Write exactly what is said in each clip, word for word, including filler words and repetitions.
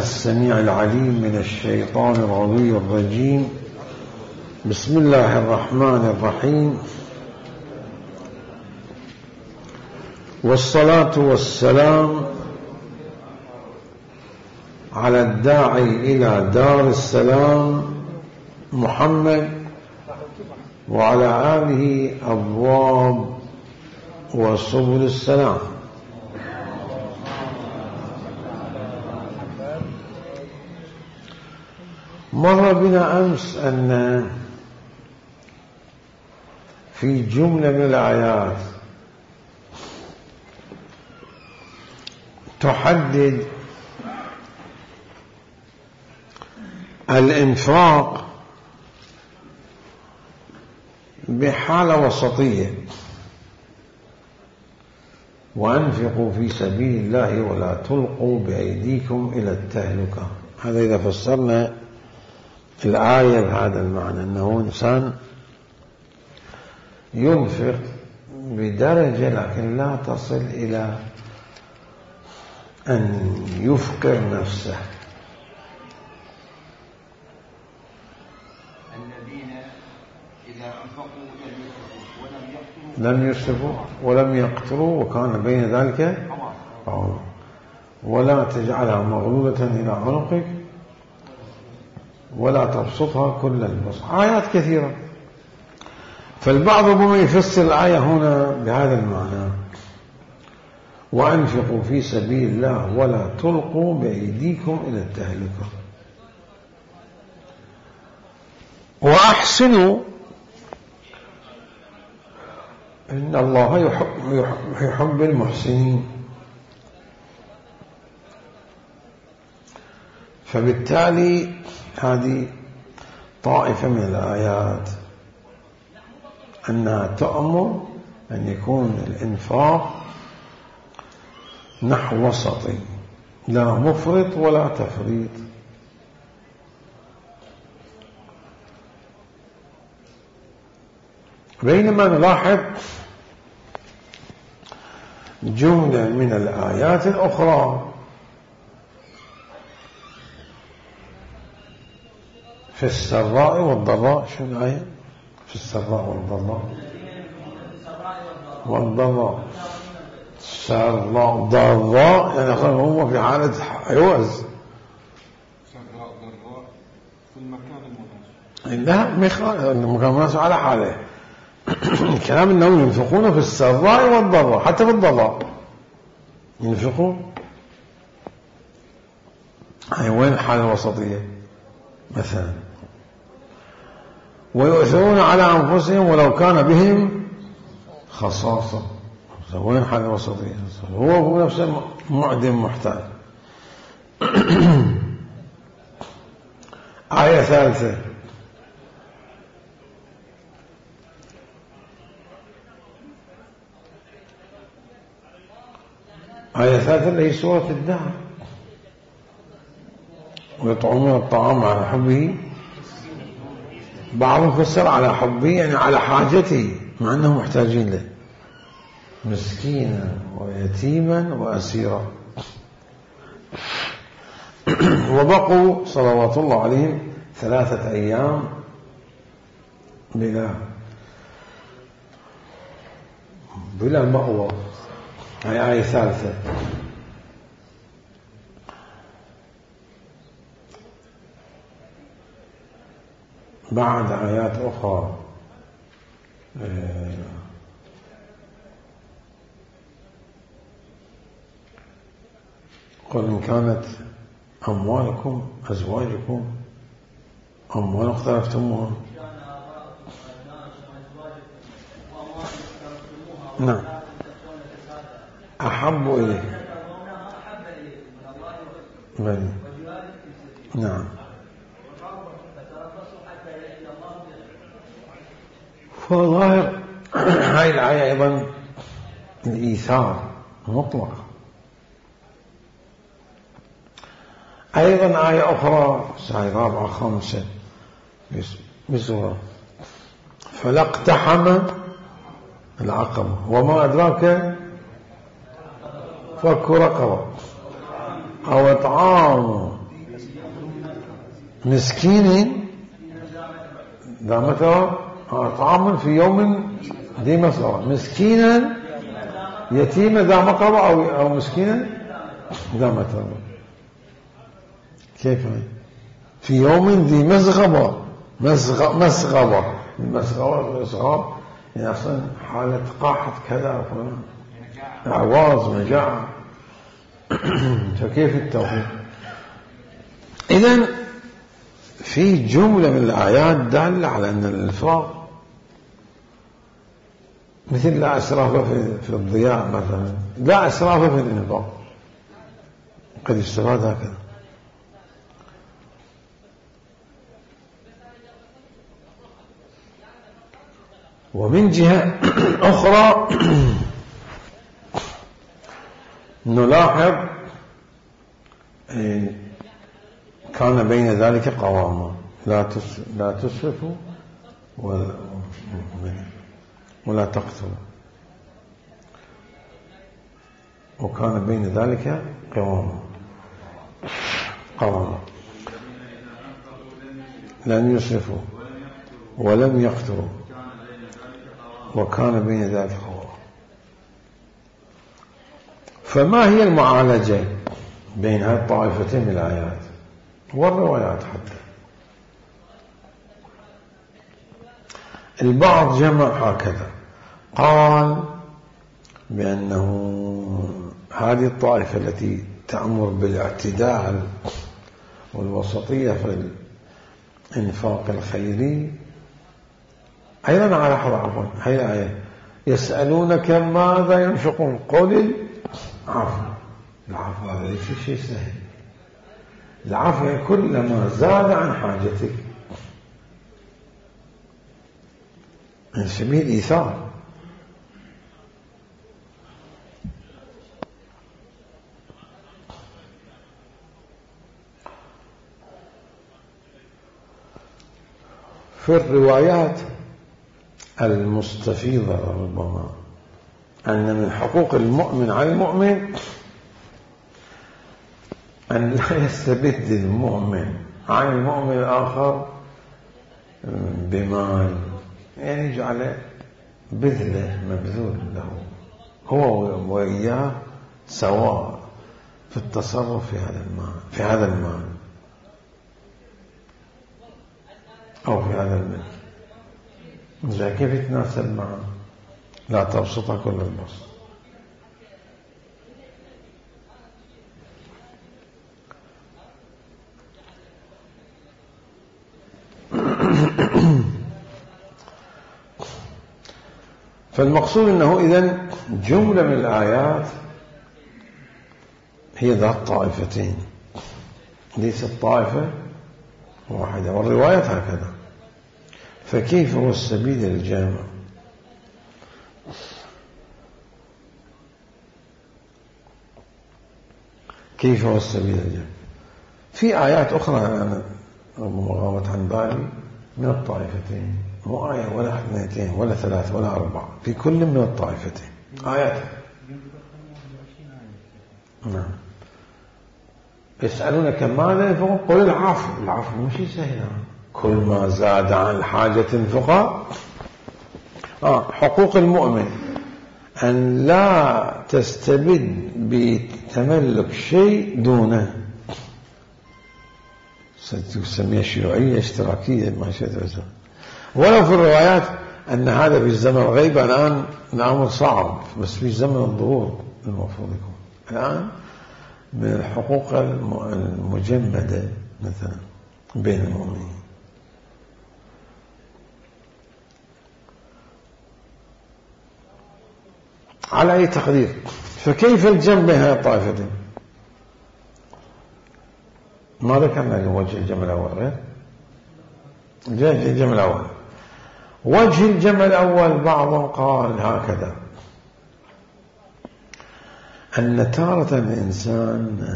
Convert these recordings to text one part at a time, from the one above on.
السميع العليم من الشيطان الغوي الرجيم. بسم الله الرحمن الرحيم، والصلاة والسلام على الداعي إلى دار السلام محمد وعلى آله أبواب وسبل السلام. مر بنا أمس أن في جملة من الآيات تحدد الإنفاق بحالة وسطية: وأنفقوا في سبيل الله ولا تلقوا بأيديكم إلى التهلكة. هذا إذا فسرنا الآية بهذا المعنى، أنه إنسان ينفق بدرجة لكن لا تصل إلى أن يفقر نفسه. الذين إذا أنفقوا لم يسرفوا ولم يقتروا وكان بين ذلك قواما. ولا تجعلها مغلولة إلى عنقك ولا تبسطها كل البسط. آيات كثيرة، فالبعض ربما يفسر الآية هنا بهذا المعنى: وأنفقوا في سبيل الله ولا تلقوا بأيديكم إلى التهلكة. وأحسنوا إن الله يحب, يحب المحسنين. فبالتالي هذه طائفة من الآيات أنها تأمر أن يكون الإنفاق نحو وسطي، لا مفرط ولا تفريط. بينما نلاحظ جملة من الآيات الأخرى في السراء والضراء. شو الآية؟ في السراء والضراء والضراء سراء ضراء، يعني هو في حالة عوز. سراء ضراء في المكان المناسب. لا، المكان المناسب على حاله. الكلام أنهم ينفقون في السراء والضراء، حتى في الضراء ينفقون. هاي وين الحالة الوسطية مثلا؟ ويؤثرون على أنفسهم ولو كان بهم خصاصة. وين الحالة الوسطية؟ هو هو نفسه معدم محتاج. آية ثالثة: آية ثالثة اللي هي سورة الدهر: ويطعمون الطعام على حبه. بعضهم فسر على حبه يعني على حاجته، مع أنهم محتاجين له، مسكينا ويتيما وأسيرا. وبقوا صلوات الله عليهم ثلاثة أيام بلا بلا مأوى. هاي آية ثالثة. بعد آيات أخرى قل إن كانت أموالكم أزواجكم أموال اقترفتموها. نعم، أحب إليه. بني. نعم. فظاهر هاي الآية أيضا الإيثار مطلق. أيضا آية أخرى آية رابعة خمسة بسورة: فلا اقتحم العقبة وما أدراك فك رقبة أو إطعام مسكين ذا مترة طعام في يوم ذي مسغبة، مسكينا يتيما ذا مقربة أو, أو مسكينا ذا مترة. كيف في يوم ذي مسغبة؟ مسغبة مسغبة المسغبة والإصغاب يعني أصلا حالة قاحة كذا أعواز مجاعة. فكيف التوحيد؟ إذن في جملة من الآيات دالة على أن الإنفاق مثل لا إسراف في الضياء مثلا، لا إسراف في الإنفاق، قد يستفاد هكذا. ومن جهة أخرى نلاحظ كان بين ذلك قواما، لا لا تسرفوا ولا تقتلوا، وكان بين ذلك قواما قواما لن يسرفوا ولم يقتلوا وكان بين ذلك قواما. فما هي المعالجة بين هذه الطائفتين من الآيات والروايات؟ حتى البعض جمع هكذا، قال بأنه هذه الطائفة التي تأمر بالاعتدال والوسطية في الإنفاق الخيري أيضا على حرام. هي الآية يسألونك ماذا ينفقون قل العفو. العفو هذا ليس شيء سهل، العفو كلما زاد عن حاجتك من سبيل إيثار. في الروايات المستفيضة ربما أن من حقوق المؤمن على المؤمن أن لا يستبد المؤمن عن المؤمن الآخر بمال، يعني يجعل بذله مبذول له، هو وإياه سواء في التصرف في هذا المال في هذا المال أو في هذا الملك. إذا كيف يتناسب معه؟ لا تبسط كل البسط. فالمقصود أنه إذن جملة من الآيات هي ذات طائفتين، ليست طائفة واحدة، والروايات هكذا. فكيف هو السبيل الجامع؟ كيف هو السبيل الجامع؟ في آيات أخرى أنا ربما غابت عن بالي من الطائفتين، مو آية ولا اثنتين ولا ثلاث ولا أربعة، في كل من الطائفتين آيات. نعم. يسألونك ماذا ينفقون قل العفو. العفو مش سهل، كل ما زاد عن حاجة انفقا. آه حقوق المؤمن أن لا تستبد بتملك شيء دونه، ستسميها شيوعية اشتراكية ما شئت. ولو في الروايات أن هذا في الزمن الغيب الآن الأمر صعب، بس في زمن الظهور المفروض يكون الآن من الحقوق المجمدة مثلا بين المؤمنين. على أي تقدير؟ فكيف الجمع بين هذه الطائفتين؟ ما ذكرنا وجه الجمع الأول غير الجمع الأول. وجه الجمع الأول بعضهم قال هكذا، أن تارة الإنسان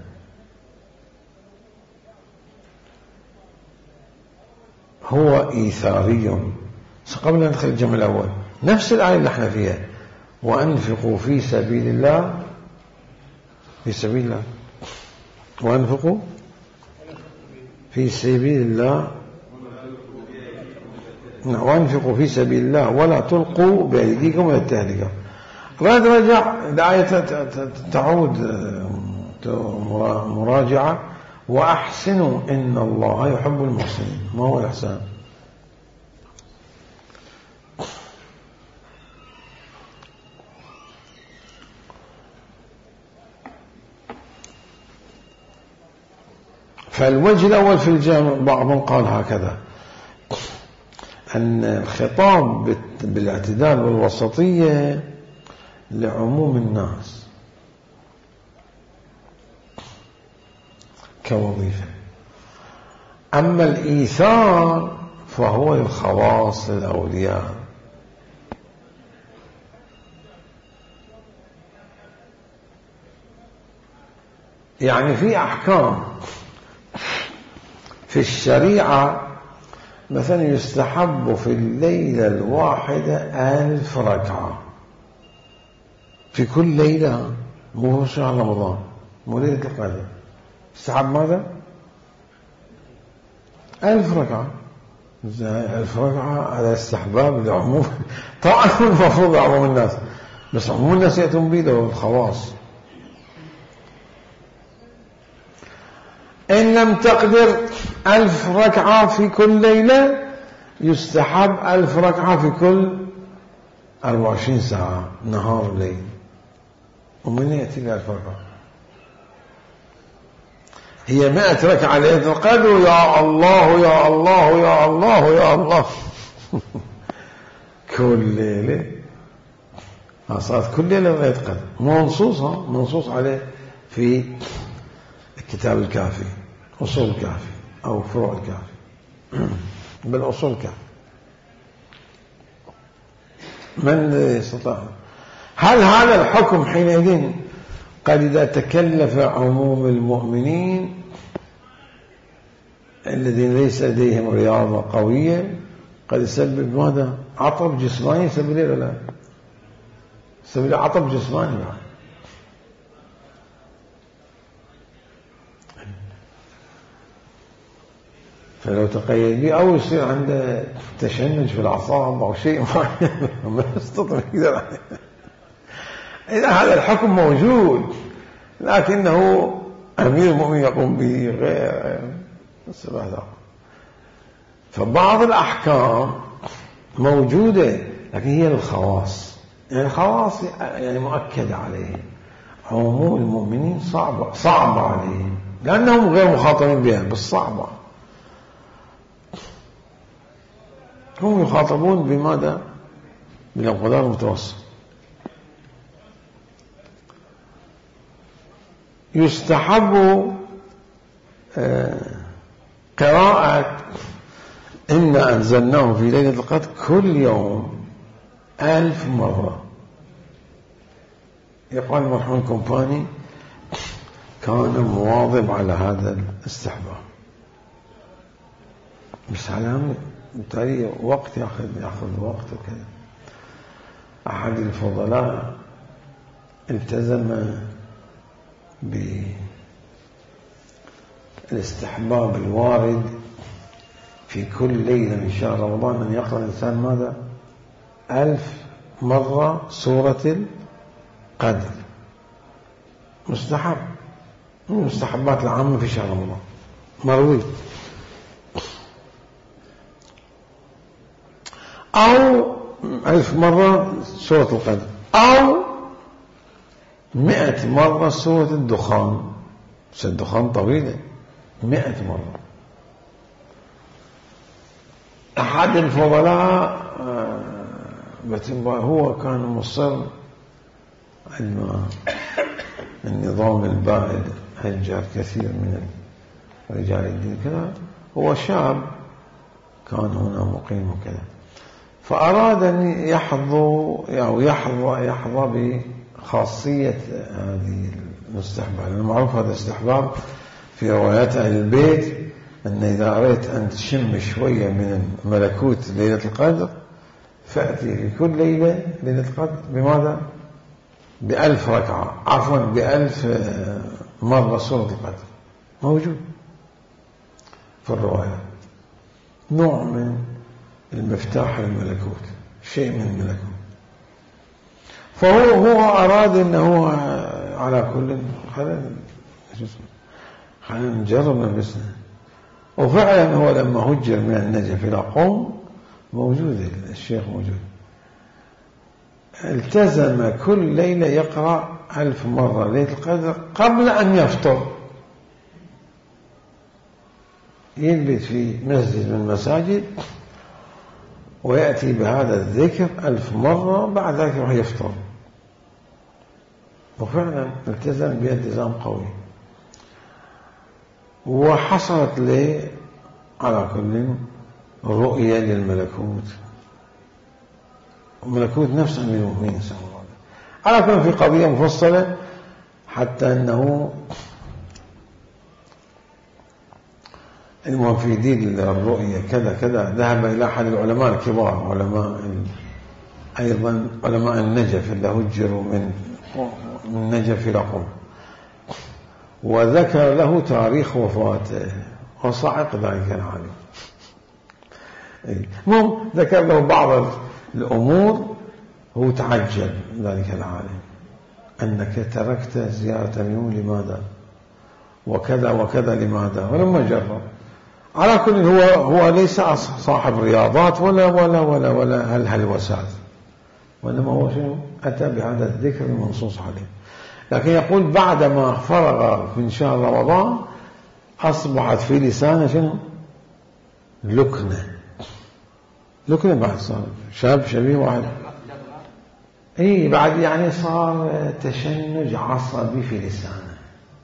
هو إيثاري. قبل أن ندخل الجمع الأول نفس الآية اللي احنا فيها، وأنفقوا في سبيل الله، في سبيل الله، وأنفقوا في سبيل الله وانفقوا في سبيل الله ولا تلقوا بأيديكم إلى التهلكة. بعد رجع الآية تعود مراجعة وأحسنوا إن الله يحب المحسنين. ما هو الإحسان؟ فالوجه الأول في الجامع بعضهم قال هكذا أن الخطاب بالاعتدال والوسطية لعموم الناس كوظيفة، أما الإيثار فهو للخواص للأولياء. يعني في أحكام في الشريعة مثلا يستحب في الليلة الواحدة ألف ركعة في كل ليلة، مو شهر رمضان، مو ليلة القدر، يستحب ماذا؟ ألف ركعة. ألف ركعة على استحباب لعموم، طبعا المفروض عموم الناس، بس عموم الناس يأتون به الخواص. إن لم تقدر ألف ركعة في كل ليلة يستحب ألف ركعة في كل أربع وعشرين ساعة نهار وليل. ومن يأتي لألف ركعة؟ هي مائة ركعة ليلة القدر. يا الله يا الله يا الله يا الله كل ليلة صارت كل ليلة ليلة قدر، منصوصة منصوص عليه في الكتاب الكافي، أصول الكافي أو فروع الكافي، بل أصول الكافي. من يستطيع؟ هل هذا الحكم حينئذ قد إذا تكلف عموم المؤمنين الذين ليس لديهم رياضة قوية قد يسبب ماذا؟ عطب جسماني. يسبب ليه ولا لا؟ يسبب ليه عطب جسماني بعد. فلو تقيد به أو يصير عنده تشنج في الأعصاب أو شيء ما يستطيع يقدر. إذا هذا الحكم موجود لكنه أمير المؤمنين يقوم به غير هذا. فبعض الأحكام موجودة لكن هي للخواص، يعني الخواص يعني مؤكدة عليهم. عموم المؤمنين صعبة صعبة عليهم لأنهم غير مخاطبين بها، بس صعبة. هم يخاطبون بماذا؟ بالانقدار المتوسط. يستحب قراءة إنا أنزلناه في ليلة القدر كل يوم ألف مرة. يقال مرحوم كومباني كان مواظب على هذا الاستحباب، بس على بالتالي وقت يأخذ يأخذ وقت وكذا. أحد الفضلاء التزم بالاستحباب الوارد في كل ليلة من شهر رمضان أن يقرأ الإنسان ماذا؟ ألف مرة سورة القدر. مستحب من المستحبات العامة في شهر رمضان، مروي. أو ألف مرة سورة القدر، أو مئة مرة سورة الدخان. سورة الدخان طويلة، مئة مرة. أحد الفضلاء هو كان مصر علم النظام البائد، هجر كثير من رجال الدين كذا. هو شاب كان هنا مقيم وكذا، فأراد أن يحظى أو يحظى يحظى بخاصية هذه المستحباب. المعروف هذا الاستحباب في روايات أهل البيت أن إذا أردت أن تشم شوية من ملكوت ليلة القدر فأتي في كل ليلة ليلة القدر بماذا؟ بألف ركعة، عفوا بألف مرة سورة القدر. موجود. في الرواية، نوع من المفتاح الملكوت، شيء من الملكوت. فهو هو أراد أنه على كل خلينا نجرب نفسنا. وفعلا هو لما هجر من النجف إلى قوم، موجود الشيخ موجود، التزم كل ليلة يقرأ ألف مرة ليلة القدر قبل أن يفطر، يجلس في مسجد من المساجد ويأتي بهذا الذكر ألف مرة، بعد ذلك يروح يفطر. وفعلا التزم بالتزام قوي، وحصلت لي على كل رؤية للملكوت، وملكوت نفس أمير المؤمنين صلى الله عليه وسلم. على كل في قضية مفصلة، حتى أنه المهم في دين الرؤية كذا كذا، ذهب إلى أحد العلماء الكبار، علماء أيضا علماء النجف اللي هجروا من من نجف إلى قم، وذكر له تاريخ وفاته وصعق ذلك العالم. المهم ذكر له بعض الأمور، هو تعجب ذلك العالم أنك تركت زيارة اليوم لماذا، وكذا وكذا لماذا، ولما جرب. على كل هو هو ليس صاحب رياضات ولا ولا ولا ولا هلهلوسات، وإنما هو شنو أتى بهذا الذكر المنصوص عليه. لكن يقول بعدما فرغ من شهر رمضان أصبحت في لسانه شنو لكنة، لكنة بعد صار شاب شبيه واحد، اي بعد يعني صار تشنج عصبي في لسانه.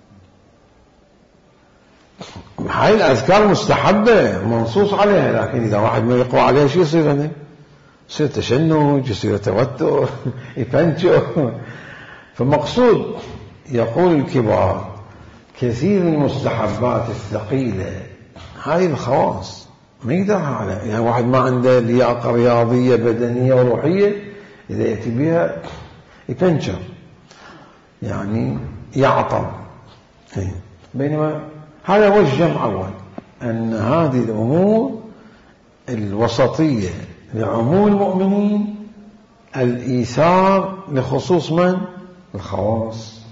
هاي الأذكار مستحبة منصوص عليها، لكن إذا واحد ما يقوى عليها شو يصير هنا؟ يصير تشنج، يصير توتر، يفنشو. فمقصود يقول الكبار كثير من المستحبات الثقيلة هذه الخواص ما يقدرها على، يعني واحد ما عنده لياقة رياضية بدنية وروحية إذا يأتي بها يفنشر، يعني يعطل. بينما هذا هو الجمع أول، أن هذه الأمور الوسطية لعموم المؤمنين، الإيثار لخصوص من؟ الخواص.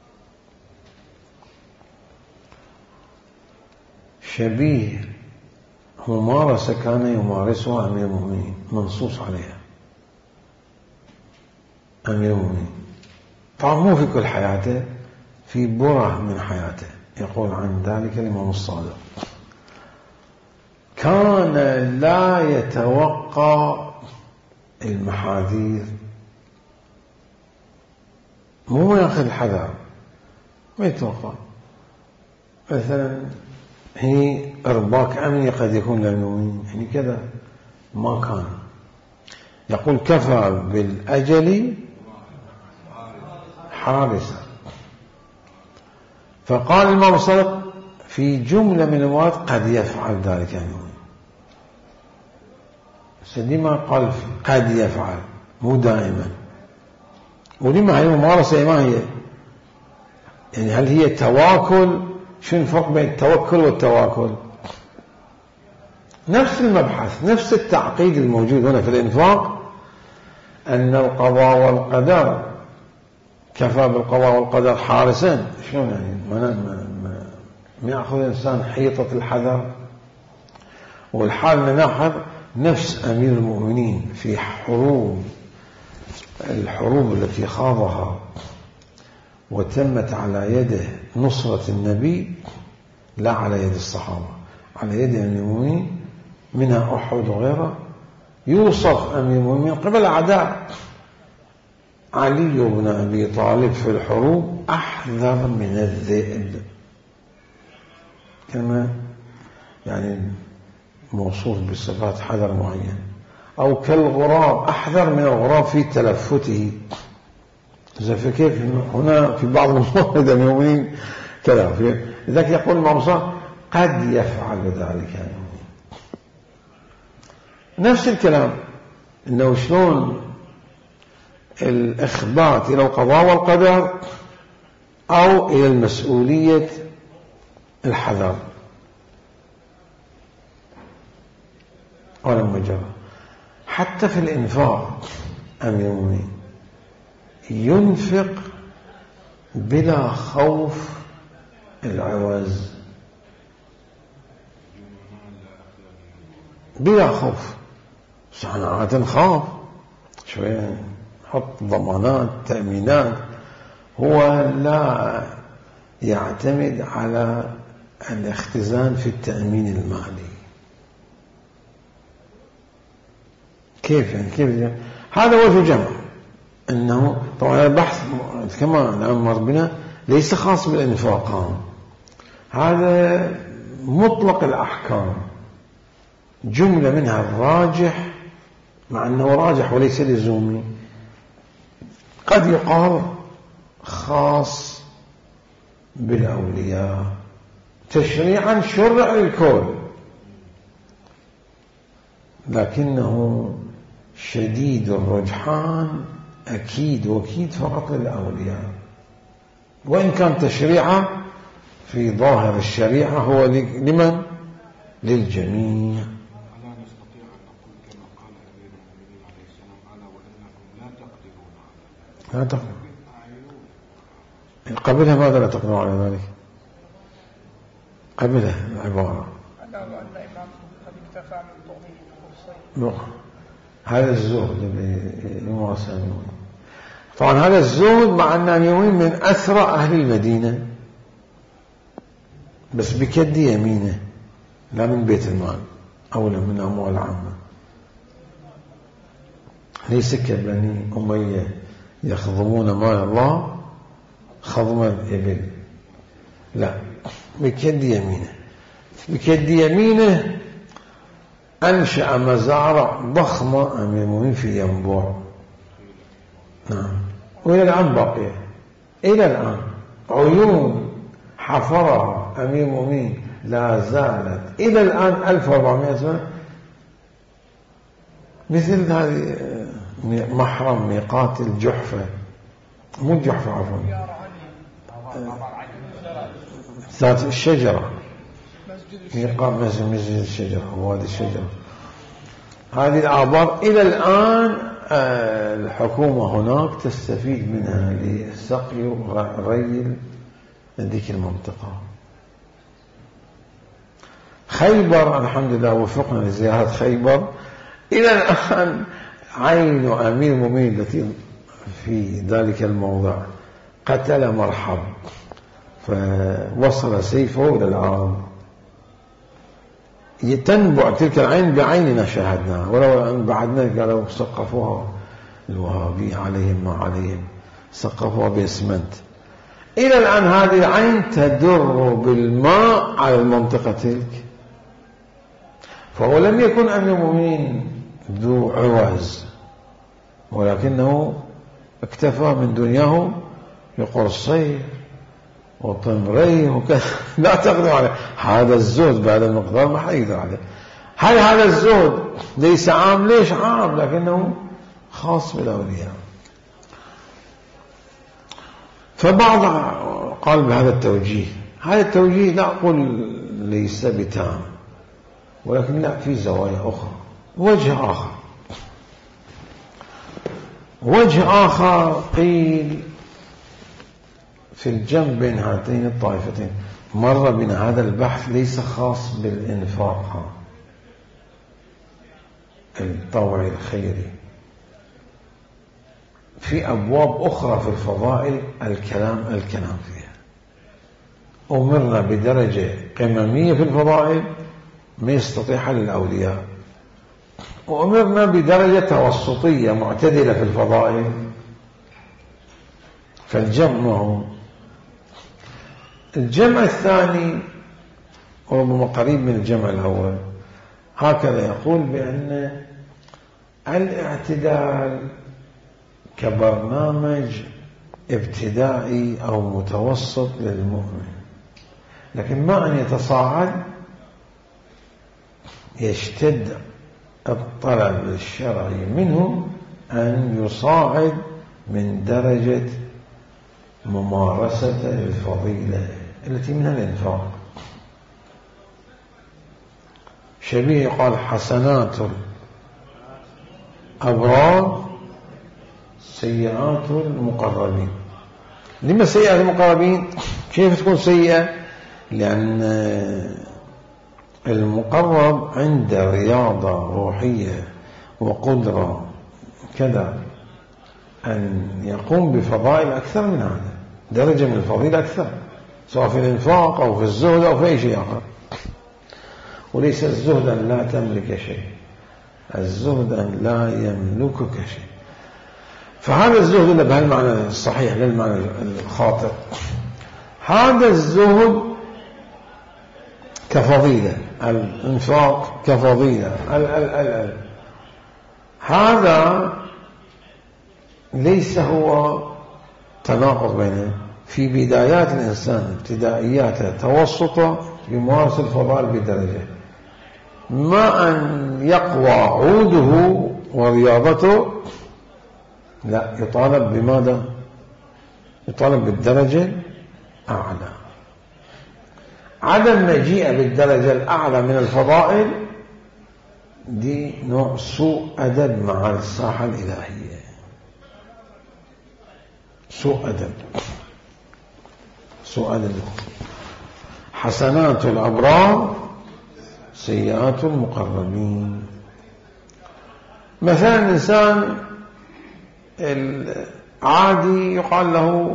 شبيه ممارسة كان يمارسها أمير المؤمنين منصوص عليها أمير المؤمنين، طبعا مو في كل حياته، في بره من حياته. يقول عن ذلك الإمام الصادق كان لا يتوقع المحاذير، مو يأخذ الحذر، ما يتوقع. مثلا هي إرباك أمني قد يكون للمؤمنين، يعني كذا ما كان. يقول كفى بالأجل حارسا. فقال الإمام الصادق في جملة من المواد قد يفعل ذلك المؤمن، سليما قال قد يفعل مو دائما. ولما هي ممارسة ما هي، يعني هل هي تواكل؟ شو الفرق بين التوكل والتواكل؟ نفس المبحث، نفس التعقيد الموجود هنا في الإنفاق، أن القضاء والقدر كفى بالقضاء والقدر حارسا. شلون يعني؟ ما, ما, ما, ما يأخذ الإنسان حيطة الحذر، والحال نلاحظ نفس أمير المؤمنين في حروب الحروب التي خاضها وتمت على يده نصرة النبي، لا على يد الصحابة، على يد أمير المؤمنين، منها أحد وغيرها. يوصف أمير المؤمنين قبل أعداء علي بن أبي طالب في الحروب أحذر من الذئب، كما يعني موصوف بصفات حذر معين. أو كالغراب، أحذر من الغراب في تلفته. إذا في كيف هنا في بعض الموارد المؤمنين كذا، لذلك يقول المعصى قد يفعل ذلك المؤمن. نفس الكلام، إنه شلون الإخبات إلى القضاء والقدر أو إلى المسؤولية الحذر. ولا مجرد. حتى في الإنفاق أمير المؤمنين ينفق بلا خوف العوز، بلا خوف. ساعات نخاف شوية نحط ضمانات تأمينات. هو لا يعتمد على الاختزان في التأمين المالي. كيف يعني كيف يعني؟ هذا وجه جمع. انه طبعا البحث كما نأمر بنا ليس خاص بالإنفاق، هذا مطلق الأحكام، جملة منها الراجح، مع أنه راجح وليس لزومي. قد يقال خاص بالأولياء تشريعا شرع الكل، لكنه شديد الرجحان أكيد وأكيد فقط للأولياء، وإن كان تشريعا في ظاهر الشريعة هو لمن؟ للجميع. ألا نستطيع أن نقول كما قال أمير المؤمنين عليه السلام: ألا وإنكم لا تقدرون على لا تقدرون. قبلها ماذا لا تقدرون على ذلك؟ قبلها العبارة ألا وأن إمامكم قد اكتفى من طغيه الخصين. هذا الزهد اللي يمارسه. طبعا هذا الزهد مع أن أمير من أثرى أهل المدينة، بس بكد يمينه، لا من بيت المال أو لا من أموال عامة. ليس كبني أمية يخضمون مال الله خضم الإبل، لا، بكد يمينه. بكد يمينه أنشأ مزارع ضخمة أمير المؤمنين في ينبوع. نعم، وإلى الآن باقية، إلى الآن عيون حفرها أمير المؤمنين لا زالت إلى الآن ألف وأربعمائة سنة. مثل هذه محرم ميقات الجحفة، مو الجحفة عفوا، ذات الشجرة، ميقات مسجد الشجرة ووادي الشجرة. هذه الآبار إلى الآن الحكومة هناك تستفيد منها للسقي والري ذيك المنطقة. خيبر الحمد لله وفقنا لزيارة خيبر. إلى الآن عين أمير المؤمنين التي في ذلك الموضع قتل مرحب، فوصل سيفه إلى العرب. تنبع تلك العين بعيننا شاهدناها، ولو أن بعدنا قالوا سقفوها الوهابي عليهم ما عليهم، سقفوها بإسمنت. إلى الآن هذه العين تدر بالماء على المنطقة تلك. فهو لم يكن أمير المؤمنين ذو عوز، ولكنه اكتفى من دنياه بقرصيه وطمريه وكذا. لا تقدر عليه. هذا الزهد بهذا المقدار ما حيقدر عليه. هل هذا الزهد ليس عام؟ ليش عام، لكنه خاص بالأولياء. فبعض قال بهذا التوجيه. هذا التوجيه لا أقول ليس بتام، ولكن لا، في زوايا أخرى. وجه آخر وجه آخر قيل في الجنب بين هاتين الطائفتين. مر بنا هذا البحث ليس خاص بالإنفاق الطوعي الخيري، في أبواب أخرى في الفضائل الكلام الكلام فيها. أمرنا بدرجة قممية في الفضائل ما يستطيعها للأولياء، وأمرنا بدرجة توسطية معتدلة في الفضائل. فالجمع الجمع الثاني وربما قريب من الجمع الأول هكذا يقول بأن الاعتدال كبرنامج ابتدائي أو متوسط للمؤمن، لكن ما أن يتصاعد يشتد الطلب الشرعي منه أن يصاعد من درجة ممارسة الفضيلة التي منها الإنفاق. شبيه قال حسنات الأبرار سيئات المقربين. لما سيئات المقربين؟ كيف تكون سيئة؟ لأن المقرب عنده رياضة روحية وقدرة كذا أن يقوم بفضائل أكثر من هذا، درجة من الفضيلة أكثر، سواء في الإنفاق أو في الزهد أو في أي شيء آخر. وليس الزهد أن لا تملك شيء، الزهد أن لا يملكك شيء. فهذا الزهد اللي بهالمعنى الصحيح للمعنى الخاطئ، هذا الزهد كفضيلة، الإنفاق كفضيلة، ال ال ال ال هذا ليس هو تناقض بينه. في بدايات الإنسان ابتدائياته توسطه بممارسة الفضائل بدرجة، ما أن يقوى عوده ورياضته لا، يطالب بماذا؟ يطالب بالدرجة أعلى. عدم مجيء بالدرجة الأعلى من الفضائل دي نوع سوء أدب مع الساحة الإلهية، سوء أدب، سوء أدب. حسنات الأبرار سيئات المقربين. مثلا الإنسان العادي يقال له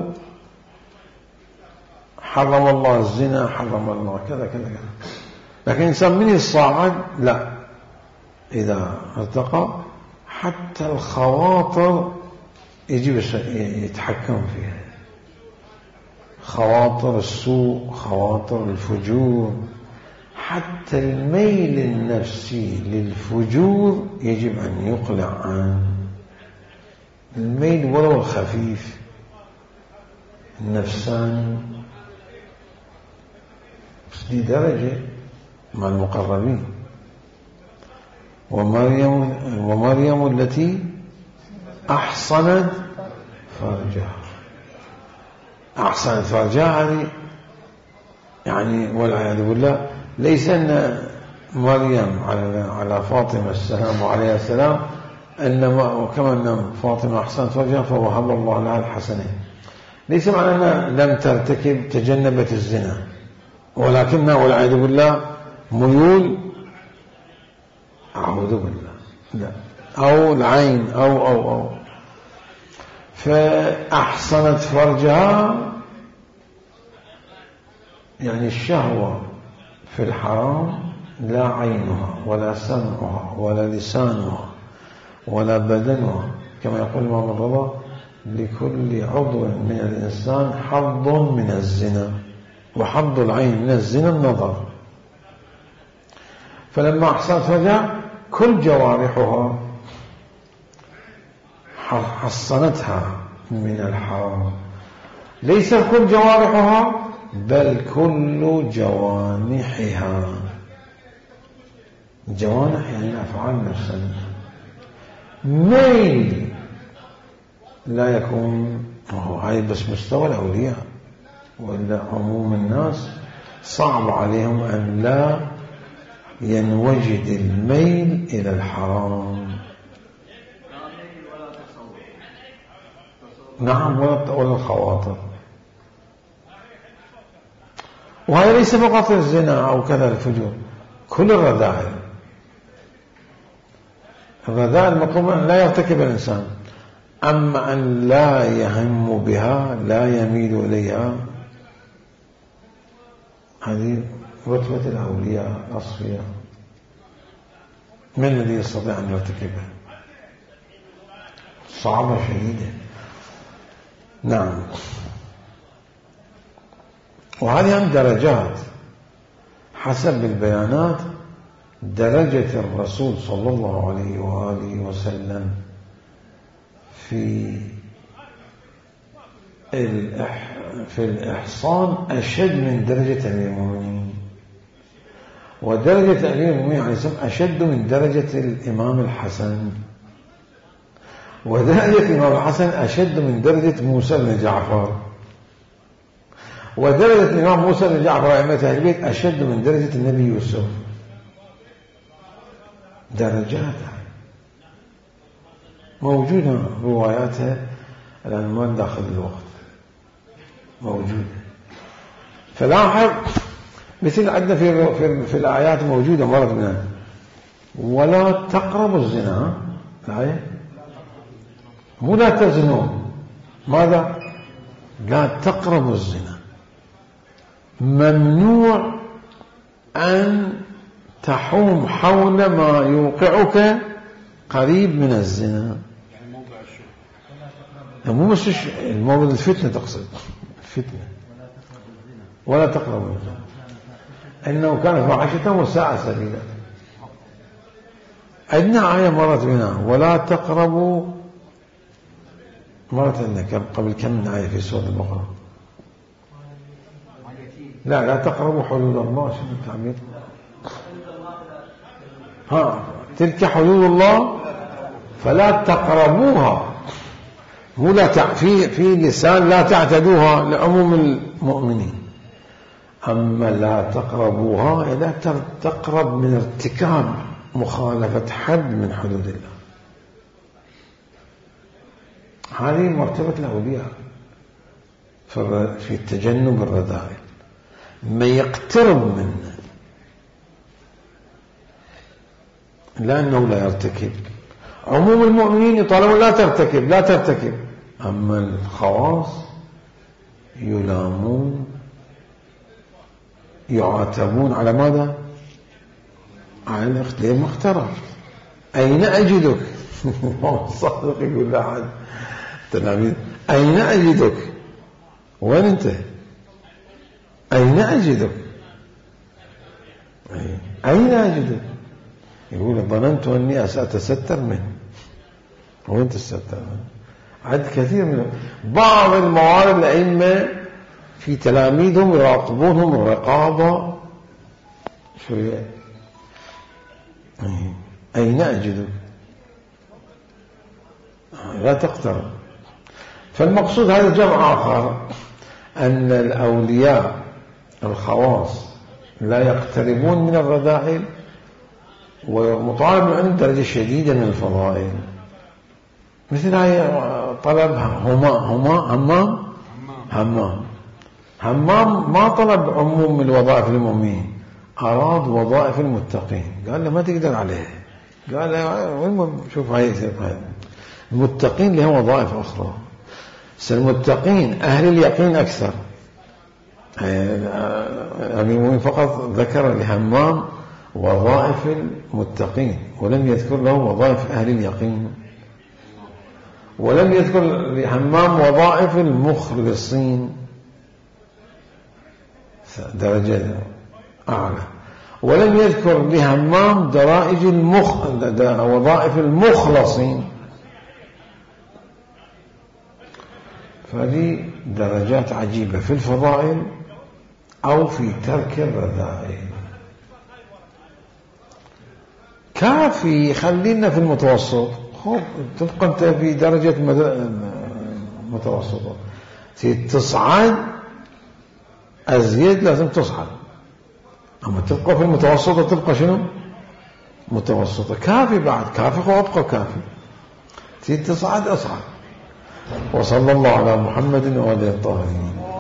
حرم الله الزنا، حرم الله كذا كذا كذا، لكن الإنسان من يصعد لا، إذا ارتقى حتى الخواطر يجب يتحكم فيها، خواطر السوء، خواطر الفجور، حتى الميل النفسي للفجور يجب أن يقلع عنه، الميل ولو الخفيف النفساني. بس دي درجة مع المقربين. ومريم ومريم التي أحصنت فرجها، أحصنت فرجها هذه يعني والعياذ بالله ليس أن مريم على على فاطمة السلام وعليها السلام أنما وكما أن فاطمة أحسنت فرجها فوهب الله لها الحسنين، ليس معنى أنها لم ترتكب تجنبت الزنا، ولكنها والعياذ بالله ميول أعوذ بالله لا، أو العين أو أو أو فأحسنت فرجها يعني الشهوة في الحرام لا عينها ولا سمعها ولا لسانها ولا بدنها، كما يقول الإمام الرضا لكل عضو من الإنسان حظ من الزنا، وحظ العين من الزنا النظر. فلما أحسنت فرجها كل جوارحها حصنتها من الحرام، ليس كل جوارحها بل كل جوانحها. جوانح يعني الأفعال نفسها. ميل لا يكون هاي بس مستوى الأولياء، وإلا عموم الناس صعب عليهم أن لا ينوجد الميل إلى الحرام. نعم، ولا الخواطر. وهذا ليس فقط الزنا أو كذا الفجور، كل الرذائل. الرذائل مطلوب أن لا يرتكب الإنسان، أما أن لا يهم بها لا يميل إليها، هذه رتبة الأولياء الأصفياء. من الذي يستطيع أن يرتكبها؟ صعبة شديدة. نعم. وهذه عن درجات حسب البيانات. درجة الرسول صلى الله عليه وآله وسلم في في الإحصان أشد من درجة أمير المؤمنين، ودرجة أمير المؤمنين عليه السلام أشد من درجة الإمام الحسن، ودرجة الإمام الحسن أشد من درجة موسى بن جعفر، ودرجة الإمام موسى بن جعفر أئمة أهل البيت أشد من درجة النبي يوسف. درجات موجودة رواياتها، الآن ما داخل الوقت موجودة. فلاحظ مثل عندنا في, في, في الآيات موجودة مرة منها ولا تقربوا الزنا، الآية مو لا تزنوا، ماذا؟ لا تقربوا الزنا، ممنوع أن تحوم حول ما يوقعك قريب من الزنا. يعني مو بس الموضوع الفتنة، تقصد الفتنة ولا تقربوا الزنا إنه كان فاحشة وساء سبيلا. عندنا آية مرت بنا ولا تقربوا، مرت عندنا قبل كم من آية في سورة البقرة. لا لا تقربوا حدود الله، شنو التعبير؟ ها تلك حدود الله فلا تقربوها، مو لا تع... في في لسان لا تعتدوها لعموم المؤمنين، أما لا تقربوها لا تقرب من ارتكاب مخالفة حد من حدود الله. هذه مرتبة الأولياء في تجنب الرذائل، ما يقترب منه لا أنه لا يرتكب. عموم المؤمنين يطالبون لا ترتكب لا ترتكب، أما الخواص يلامون يعاتبون على ماذا؟ على الاختلاف مخترع. أين أجدك؟ الصادق يقول لأحد تلاميذ أين أجدك؟ وين أنت؟ أين أجدك؟ أين أجدك؟ يقول ظننت أني سأتستر منه. وين تستر منه؟ عد كثير من بعض الموارد الأئمة في تلاميذهم يراقبونهم الرقابة شوية. أين أجدك؟ لا تقترب. فالمقصود هذا جمع آخر أن الأولياء الخواص لا يقتربون من الرذائل، ومطالب عندهم درجة شديدة من الفضائل، مثل هاي طلب هما هما همام همام همام ما طلب عموم الوظائف المؤمنين، أراد وظائف المتقين. قال له ما تقدر عليه، قال له وين شوف هاي المتقين لهم وظائف أخرى. المتقين أهل اليقين أكثر، يعني فقط ذكر لهمام وظائف المتقين ولم يذكر له وظائف أهل اليقين، ولم يذكر لهمام وظائف المخلصين درجة أعلى، ولم يذكر لهمام درائج المخ... وظائف المخلصين. فهذه درجات عجيبة في الفضائل أو في ترك الرذائل. كافي خلينا في المتوسط. خب تبقى أنت في درجة متوسطة، تصعد أزيد لازم تصعد، أما تبقى في المتوسطة تبقى شنو؟ متوسطة. كافي بعد كافي وابقى كافي، تصعد أصعد. وصلى الله على محمد وآله الطاهرين.